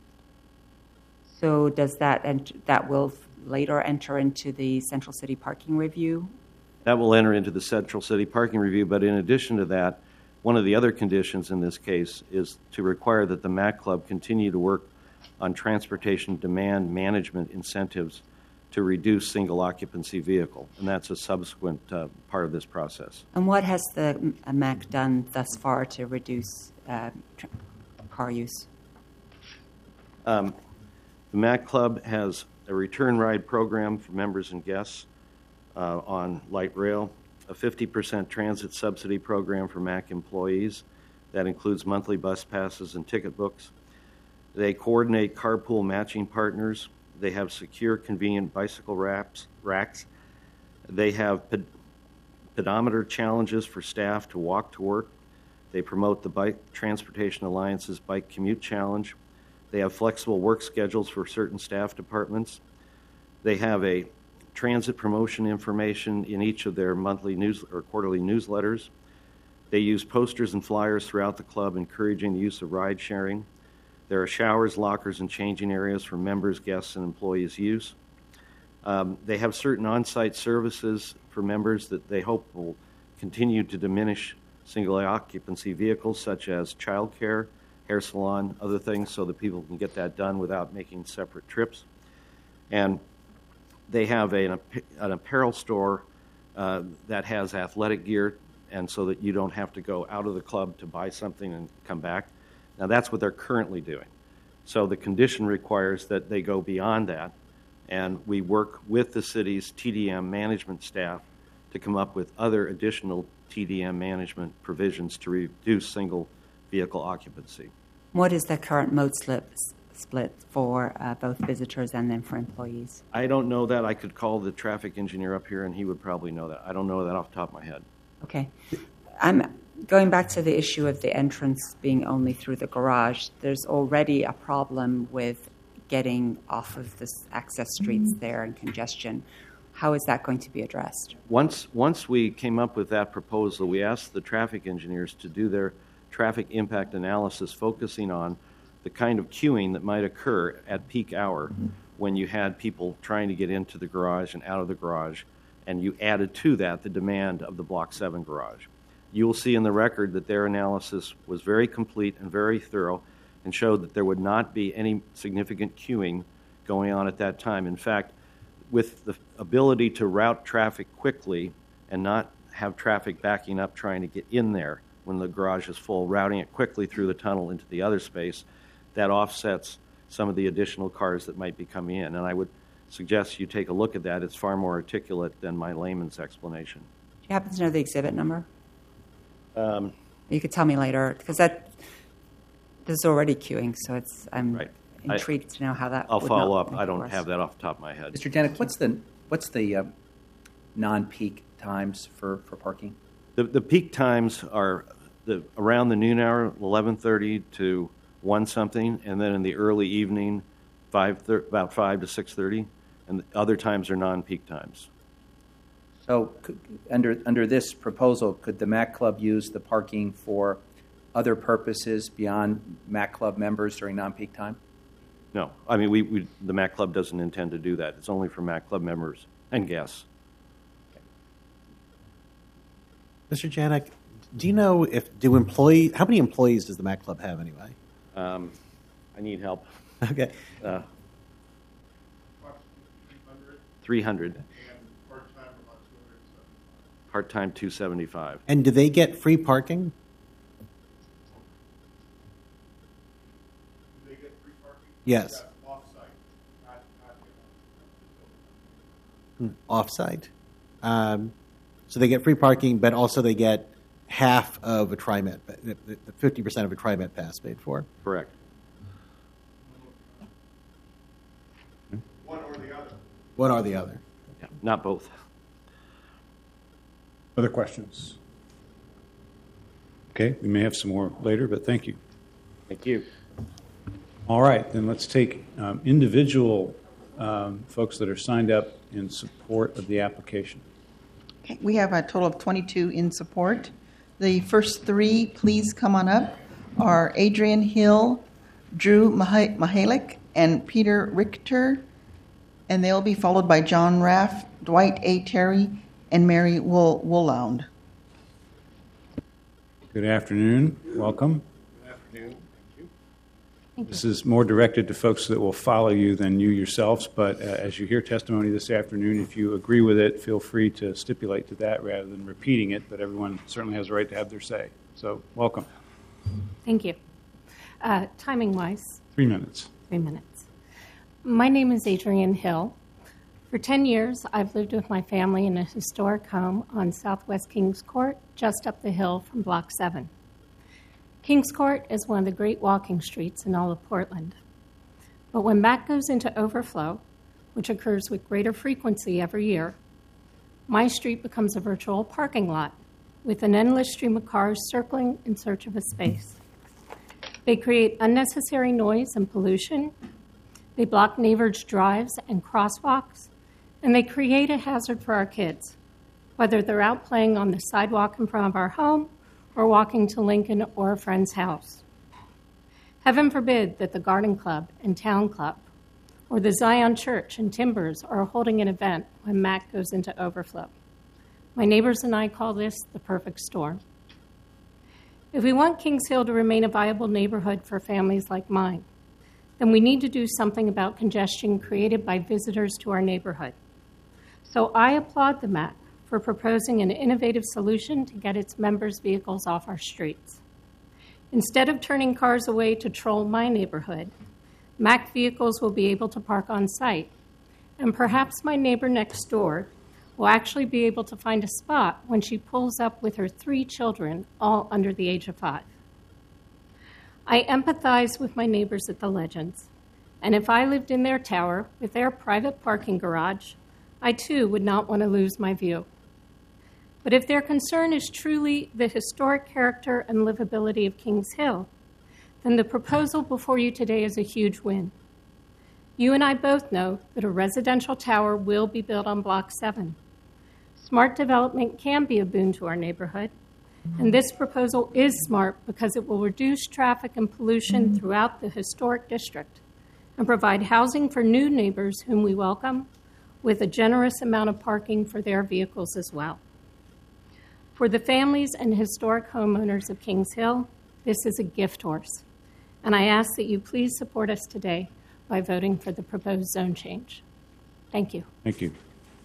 So does that, and that will later enter into the Central City Parking Review? That will enter into the Central City Parking Review, but in addition to that, one of the other conditions in this case is to require that the M A C Club continue to work on transportation demand management incentives to reduce single occupancy vehicle, and that's a subsequent uh, part of this process. And what has the M A C done thus far to reduce uh, tr- car use? Um, the M A C Club has a return ride program for members and guests uh, on light rail, a fifty percent transit subsidy program for M A C employees. That includes monthly bus passes and ticket books. They coordinate carpool matching partners. They have secure, convenient bicycle wraps, racks. They have ped- pedometer challenges for staff to walk to work. They promote the Bike Transportation Alliance's Bike Commute Challenge. They have flexible work schedules for certain staff departments. They have a transit promotion information in each of their monthly news or quarterly newsletters. They use posters and flyers throughout the club encouraging the use of ride sharing. There are showers, lockers, and changing areas for members, guests, and employees' use. Um, they have certain on-site services for members that they hope will continue to diminish single occupancy vehicles, such as childcare, hair salon, other things, so that people can get that done without making separate trips. And they have a, an, an apparel store uh, that has athletic gear, and so that you don't have to go out of the club to buy something and come back. Now, that's what they're currently doing. So the condition requires that they go beyond that, and we work with the city's T D M management staff to come up with other additional T D M management provisions to reduce single vehicle occupancy. What is the current mode slip split for uh, both visitors and then for employees? I don't know that. I could call the traffic engineer up here, and he would probably know that. I don't know that off the top of my head. Okay. I'm going back to the issue of the entrance being only through the garage. There's already a problem with getting off of the access streets there and congestion. How is that going to be addressed? Once, once we came up with that proposal, we asked the traffic engineers to do their traffic impact analysis focusing on the kind of queuing that might occur at peak hour when you had people trying to get into the garage and out of the garage, and you added to that the demand of the Block seven garage. You will see in the record that their analysis was very complete and very thorough and showed that there would not be any significant queuing going on at that time. In fact, with the ability to route traffic quickly and not have traffic backing up trying to get in there when the garage is full, routing it quickly through the tunnel into the other space, that offsets some of the additional cars that might be coming in. And I would suggest you take a look at that. It's far more articulate than my layman's explanation. Do you happen to know the exhibit number? Um, You could tell me later, because that there's already queuing, so it's I'm Right. intrigued I, to know how that. I'll would follow not up. make I it don't worse. have that off the top of my head. Mister Janik, what's the what's the uh, non-peak times for, for parking? The, the peak times are the, around the noon hour, eleven thirty to one something, and then in the early evening, five thir- about five to six thirty, and the other times are non-peak times. So could, under under this proposal, could the M A C Club use the parking for other purposes beyond M A C Club members during non-peak time? No, I mean we, we the M A C Club doesn't intend to do that. It's only for M A C Club members and guests. Mister Janik, do you know if do employee how many employees does the M A C Club have anyway? Um, I need help. Okay. Uh, three hundred. Part-time two seventy-five. And do they get free parking? Do they get free parking? Yes. Yeah, off-site, not, not in Hmm, off-site. Um, so they get free parking, but also they get half of a TriMet, the, the fifty percent of a TriMet pass paid for. Correct. one or the other. One or the other. Yeah, not both. Other questions? Okay, we may have some more later, but thank you. Thank you. All right, then let's take um, individual um, folks that are signed up in support of the application. Okay, we have a total of twenty-two in support. The first three, please come on up, are Adrian Hill, Drew Mah- Mahalik, and Peter Richter, and they'll be followed by John Raff, Dwight A. Terry, and Mary Wool- Woolound. Good afternoon. Welcome. Good afternoon. Thank you. This is more directed to folks that will follow you than you yourselves, but uh, as you hear testimony this afternoon, if you agree with it, feel free to stipulate to that rather than repeating it, but everyone certainly has a right to have their say. So, welcome. Thank you. Uh, timing-wise, Three minutes. three minutes. My name is Adrienne Hill. For ten years, I've lived with my family in a historic home on Southwest Kings Court, just up the hill from Block seven. Kings Court is one of the great walking streets in all of Portland. But when M A C goes into overflow, which occurs with greater frequency every year, my street becomes a virtual parking lot with an endless stream of cars circling in search of a space. They create unnecessary noise and pollution. They block neighbors' drives and crosswalks, and they create a hazard for our kids, whether they're out playing on the sidewalk in front of our home or walking to Lincoln or a friend's house. Heaven forbid that the Garden Club and Town Club or the Zion Church and Timbers are holding an event when M A C goes into overflow. My neighbors and I call this the perfect storm. If we want Kings Hill to remain a viable neighborhood for families like mine, then we need to do something about congestion created by visitors to our neighborhood. So I applaud the M A C for proposing an innovative solution to get its members' vehicles off our streets. Instead of turning cars away to troll my neighborhood, Mack vehicles will be able to park on site, and perhaps my neighbor next door will actually be able to find a spot when she pulls up with her three children, all under the age of five. I empathize with my neighbors at the Legends, and if I lived in their tower with their private parking garage, I too would not want to lose my view. But if their concern is truly the historic character and livability of Kings Hill, then the proposal before you today is a huge win. You and I both know that a residential tower will be built on Block seven. Smart development can be a boon to our neighborhood, and this proposal is smart because it will reduce traffic and pollution throughout the historic district and provide housing for new neighbors whom we welcome, with a generous amount of parking for their vehicles as well. For the families and historic homeowners of Kings Hill, this is a gift horse, and I ask that you please support us today by voting for the proposed zone change. Thank you. Thank you.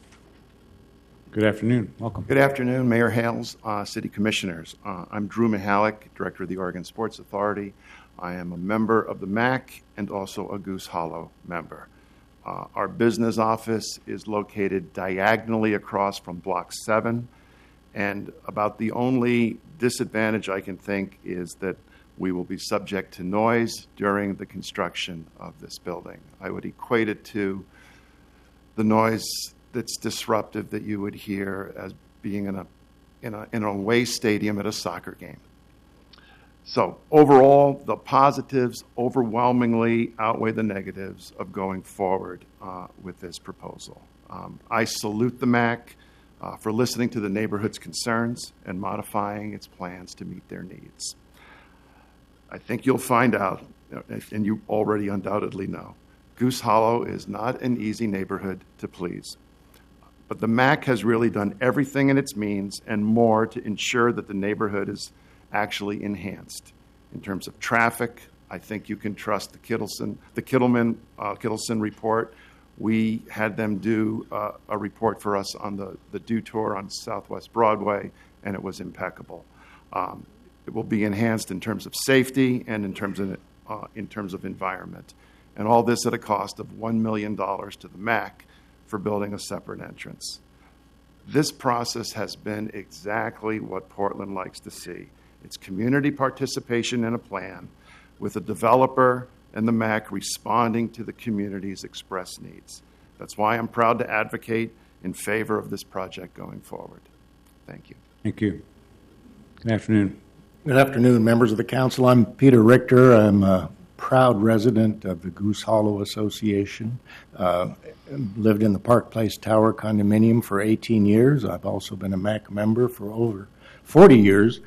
Good afternoon. Welcome. Good afternoon, Mayor Hales, uh, City Commissioners. Uh, I'm Drew Mihalik, Director of the Oregon Sports Authority. I am a member of the M A C and also a Goose Hollow member. Uh, our business office is located diagonally across from Block seven, and about the only disadvantage I can think is that we will be subject to noise during the construction of this building. I would equate it to the noise that's disruptive that you would hear as being in a in a in a away stadium at a soccer game. So overall, the positives overwhelmingly outweigh the negatives of going forward uh, with this proposal. Um, I salute the M A C uh, for listening to the neighborhood's concerns and modifying its plans to meet their needs. I think you'll find out, and you already undoubtedly know, Goose Hollow is not an easy neighborhood to please. But the M A C has really done everything in its means and more to ensure that the neighborhood is actually enhanced. In terms of traffic, I think you can trust the Kittleson, the Kittleman, uh, Kittleson report. We had them do uh, a report for us on the, the Dew Tour on Southwest Broadway, and it was impeccable. Um, it will be enhanced in terms of safety and in terms of, uh, in terms of environment. And all this at a cost of one million dollars to the M A C for building a separate entrance. This process has been exactly what Portland likes to see. It's community participation in a plan with the developer and the M A C responding to the community's expressed needs. That's why I'm proud to advocate in favor of this project going forward. Thank you. Thank you. Good afternoon. Good afternoon, members of the council. I'm Peter Richter. I'm a proud resident of the Goose Hollow Association. Uh, lived in the Park Place Tower condominium for eighteen years. I've also been a M A C member for over forty years.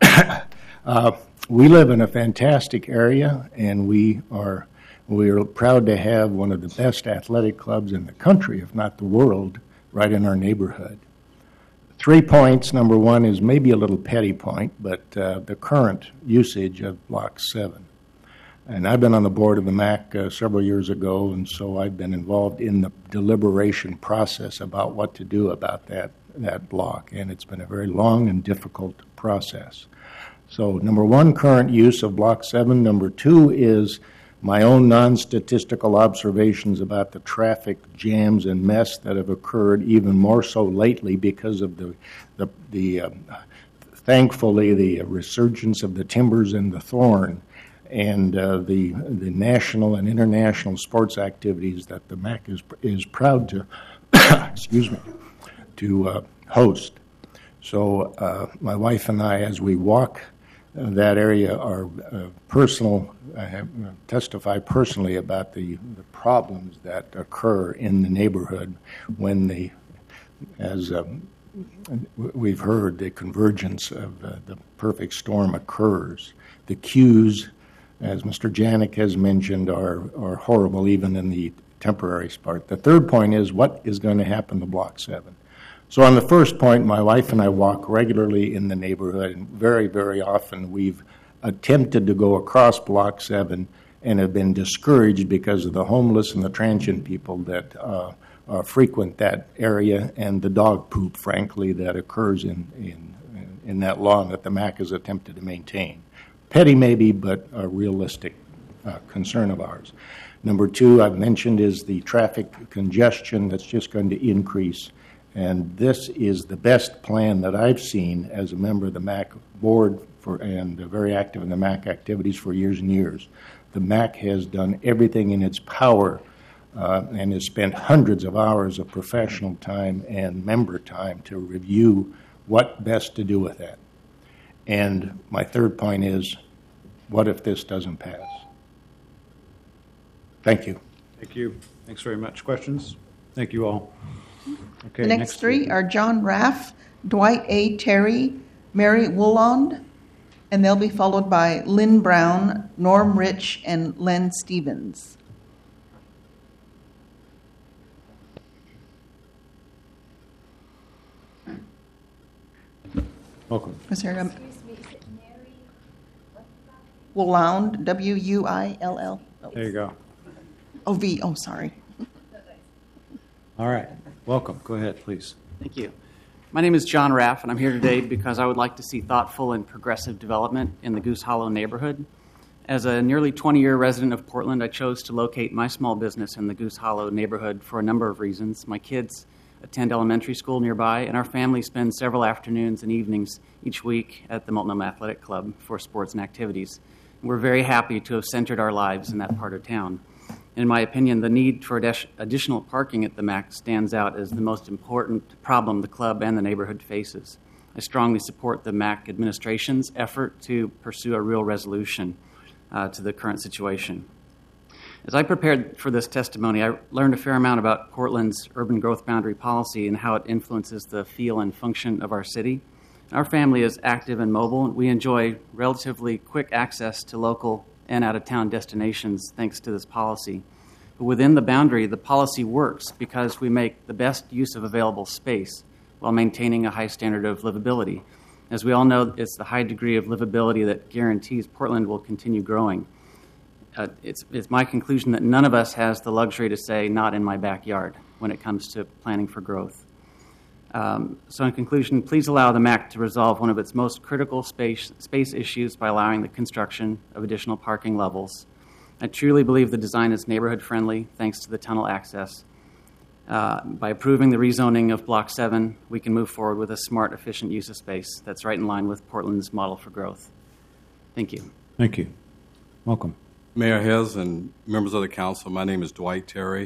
uh, we live in a fantastic area, and we are we are proud to have one of the best athletic clubs in the country, if not the world, right in our neighborhood. Three points. Number one is maybe a little petty point, but uh, the current usage of Block seven. And I've been on the board of the M A C uh, several years ago, and so I've been involved in the deliberation process about what to do about that, that block. And it's been a very long and difficult process. So number one, current use of Block seven. Number two is my own non-statistical observations about the traffic jams and mess that have occurred, even more so lately because of the, the, the uh, thankfully, the resurgence of the Timbers and the Thorn, and uh, the the national and international sports activities that the M A C is is proud to, excuse me, to uh, host. So uh, my wife and I, as we walk uh, that area, are uh, personal. I have, uh, testify personally about the, the problems that occur in the neighborhood when the, as um, we've heard, the convergence of uh, the perfect storm occurs. The queues, as Mister Janik has mentioned, are, are horrible even in the temporary part. The third point is what is going to happen to Block seven. So on the first point, my wife and I walk regularly in the neighborhood, and very, very often we've attempted to go across Block seven and have been discouraged because of the homeless and the transient people that uh, uh, frequent that area and the dog poop, frankly, that occurs in, in, in that lawn that the M A C has attempted to maintain. Petty maybe, but uh, realistic uh, concern of ours. Number two, I've mentioned, is the traffic congestion that's just going to increase. And this is the best plan that I've seen as a member of the M A C board for, and very active in the M A C activities for years and years. The M A C has done everything in its power uh, and has spent hundreds of hours of professional time and member time to review what best to do with that. And my third point is, what if this doesn't pass? Thank you. Thank you. Thanks very much. Questions? Thank you all. Okay, The next three are John Raff, Dwight A. Terry, Mary Woolond, and they'll be followed by Lynn Brown, Norm Rich, and Len Stevens. Welcome. Was there a... Woolond, W U I L L. There you go. Oh, V. Oh, sorry. All right. Welcome. Go ahead, please. Thank you. My name is John Raff, and I'm here today because I would like to see thoughtful and progressive development in the Goose Hollow neighborhood. As a nearly twenty-year resident of Portland, I chose to locate my small business in the Goose Hollow neighborhood for a number of reasons. My kids attend elementary school nearby, and our family spends several afternoons and evenings each week at the Multnomah Athletic Club for sports and activities. We're very happy to have centered our lives in that part of town. In my opinion, the need for additional parking at the M A C stands out as the most important problem the club and the neighborhood faces. I strongly support the M A C administration's effort to pursue a real resolution uh, to the current situation. As I prepared for this testimony, I learned a fair amount about Portland's urban growth boundary policy and how it influences the feel and function of our city. Our family is active and mobile, and we enjoy relatively quick access to local and out-of-town destinations thanks to this policy. But within the boundary, the policy works because we make the best use of available space while maintaining a high standard of livability. As we all know, it's the high degree of livability that guarantees Portland will continue growing. Uh, it's, it's my conclusion that none of us has the luxury to say, not in my backyard, when it comes to planning for growth. Um, so in conclusion, please allow the M A C to resolve one of its most critical space, space issues by allowing the construction of additional parking levels. I truly believe the design is neighborhood friendly thanks to the tunnel access. Uh, by approving the rezoning of Block seven, we can move forward with a smart, efficient use of space that's right in line with Portland's model for growth. Thank you. Thank you. Welcome. Mayor Hez and members of the council, my name is Dwight Terry.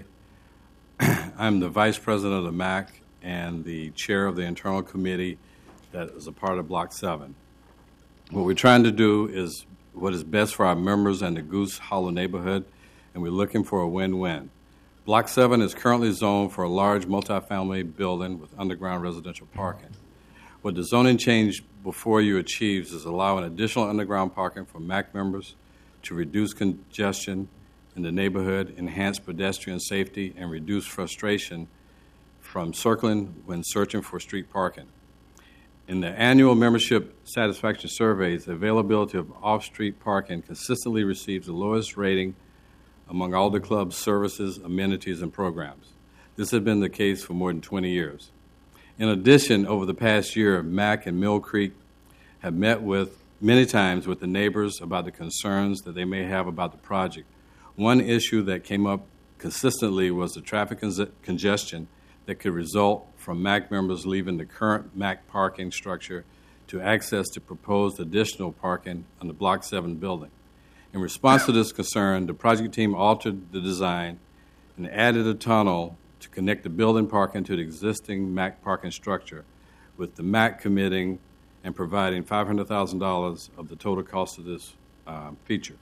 I'm the vice president of the M A C and the chair of the internal committee that is a part of Block seven. What we're trying to do is what is best for our members and the Goose Hollow neighborhood, and we're looking for a win-win. Block seven is currently zoned for a large multifamily building with underground residential parking. What the zoning change before you achieves is allowing additional underground parking for M A C members to reduce congestion in the neighborhood, enhance pedestrian safety, and reduce frustration from circling when searching for street parking. In the annual membership satisfaction surveys, the availability of off-street parking consistently receives the lowest rating among all the club's services, amenities, and programs. This has been the case for more than twenty years. In addition, over the past year, M A C and Mill Creek have met with many times with the neighbors about the concerns that they may have about the project. One issue that came up consistently was the traffic con- congestion that could result from M A C members leaving the current M A C parking structure to access the proposed additional parking on the Block seven building. In response to this concern, the project team altered the design and added a tunnel to connect the building parking to the existing M A C parking structure, with the M A C committing and providing five hundred thousand dollars of the total cost of this uh, feature.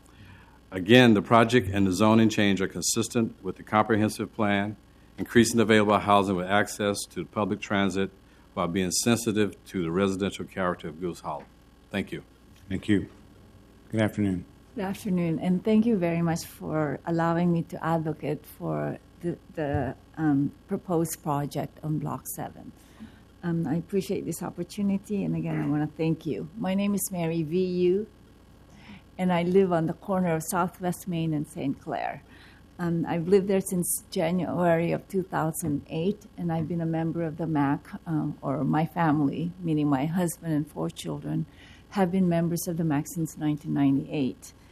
Again, the project and the zoning change are consistent with the comprehensive plan, increasing available housing with access to public transit while being sensitive to the residential character of Goose Hollow. Thank you. Thank you. Good afternoon. Good afternoon, and thank you very much for allowing me to advocate for the, the um, proposed project on Block seven. Um, I appreciate this opportunity, and again, I want to thank you. My name is Mary V U, and I live on the corner of Southwest Main and Saint Clair. Um, I've lived there since January of two thousand eight, and I've been a member of the M A C, um, or my family, meaning my husband and four children, have been members of the M A C since nineteen ninety-eight.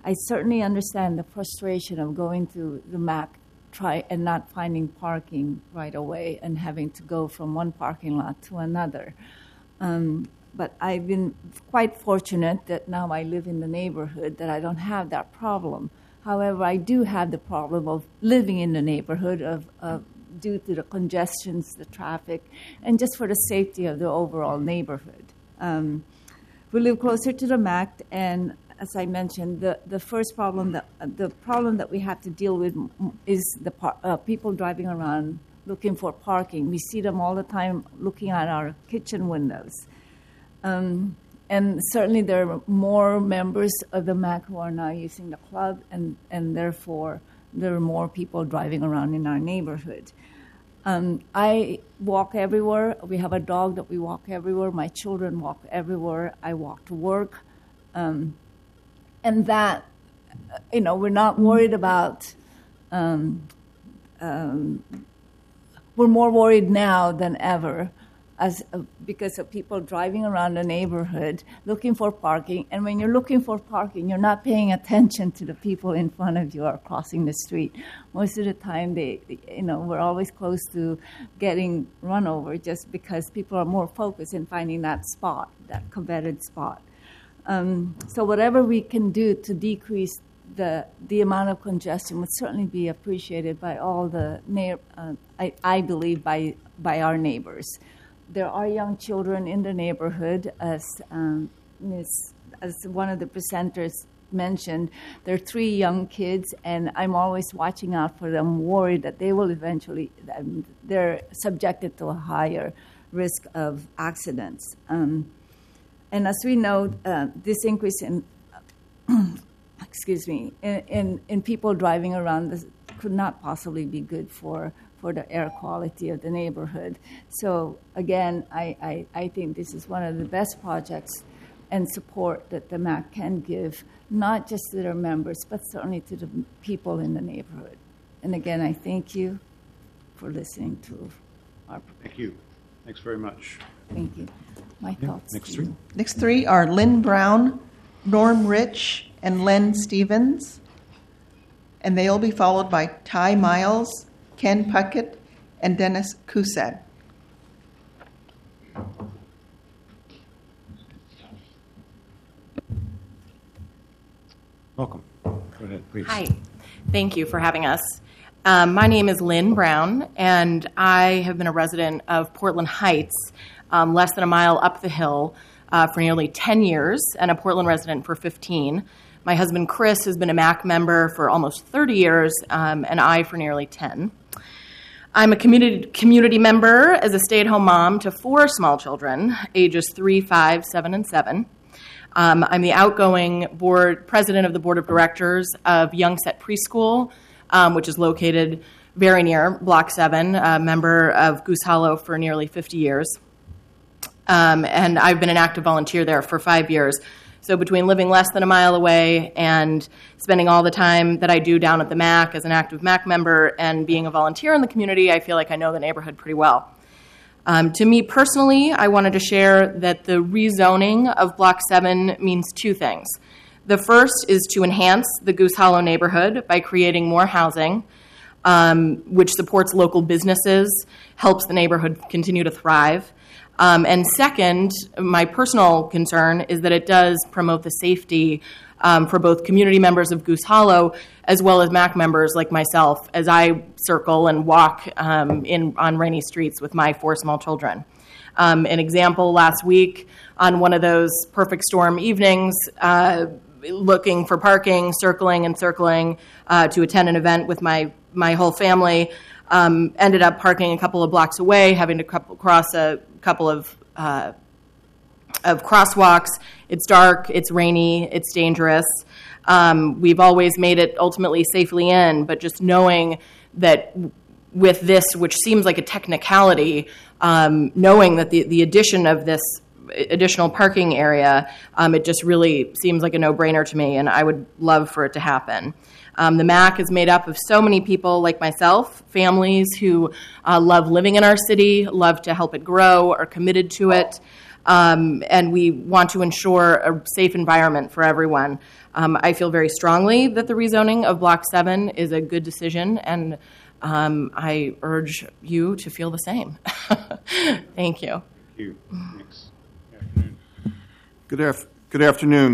I certainly understand the frustration of going to the M A C try and not finding parking right away and having to go from one parking lot to another. Um, but I've been quite fortunate that now I live in the neighborhood that I don't have that problem. However, I do have the problem of living in the neighborhood of, of due to the congestions, the traffic, and just for the safety of the overall neighborhood. Um, we live closer to the M A C, and as I mentioned, the, the first problem that the problem that we have to deal with is the par- uh, people driving around looking for parking. We see them all the time looking at our kitchen windows. Um, and certainly there are more members of the M A C who are now using the club, and, and therefore there are more people driving around in our neighborhood. Um, I walk everywhere. We have a dog that we walk everywhere. My children walk everywhere. I walk to work. Um, and that, you know, we're not worried about, um, um, we're more worried now than ever as uh, because of people driving around the neighborhood looking for parking. And when you're looking for parking, you're not paying attention to the people in front of you or crossing the street. Most of the time, they, you know, we're always close to getting run over just because people are more focused in finding that spot, that coveted spot. Um, so whatever we can do to decrease the the amount of congestion would certainly be appreciated by all the, na- uh, I, I believe, by by our neighbors. There are young children in the neighborhood, as um, Miz as one of the presenters mentioned. There are three young kids, and I'm always watching out for them, worried that they will eventually, um, they're subjected to a higher risk of accidents. Um, and as we know, uh, this increase in, excuse me, in, in, in people driving around this could not possibly be good for for the air quality of the neighborhood. So again, I, I, I think this is one of the best projects and support that the M A C can give, not just to their members, but certainly to the people in the neighborhood. And again, I thank you for listening to our proposal. Thank you. Thanks very much. Thank you. My thoughts. Next three. Next three are Lynn Brown, Norm Rich, and Len Stevens. And they'll be followed by Ty Miles, Ken Puckett, and Dennis Kusad. Welcome. Go ahead, please. Hi. Thank you for having us. Um, my name is Lynn Brown, and I have been a resident of Portland Heights, um, less than a mile up the hill, uh, for nearly ten years, and a Portland resident for fifteen. My husband, Chris, has been a M A C member for almost thirty years, um, and I for nearly ten. I'm a community community member as a stay-at-home mom to four small children, ages three, five, seven, and seven. Um, I'm the outgoing board president of the board of directors of Young Set Preschool, um, which is located very near Block seven, a member of Goose Hollow for nearly fifty years. Um, and I've been an active volunteer there for five years. So between living less than a mile away and spending all the time that I do down at the M A C as an active M A C member and being a volunteer in the community, I feel like I know the neighborhood pretty well. Um, to me personally, I wanted to share that the rezoning of Block seven means two things. The first is to enhance the Goose Hollow neighborhood by creating more housing, um, which supports local businesses, helps the neighborhood continue to thrive. Um, and second, my personal concern is that it does promote the safety um, for both community members of Goose Hollow as well as M A C members like myself as I circle and walk um, in on rainy streets with my four small children. Um, an example, last week on one of those perfect storm evenings, uh, looking for parking, circling and circling uh, to attend an event with my, my whole family, um, ended up parking a couple of blocks away, having to cross a couple of uh, of crosswalks. It's dark, it's rainy, it's dangerous. Um, we've always made it ultimately safely in, but just knowing that with this, which seems like a technicality, um, knowing that the, the addition of this additional parking area, um, it just really seems like a no-brainer to me, and I would love for it to happen. Um, the M A C is made up of so many people like myself, families who uh, love living in our city, love to help it grow, are committed to it. um, and we want to ensure a safe environment for everyone. Um, I feel very strongly that the rezoning of Block seven is a good decision, and um, I urge you to feel the same. Thank you. Thank you. Thanks. Good, af- good afternoon.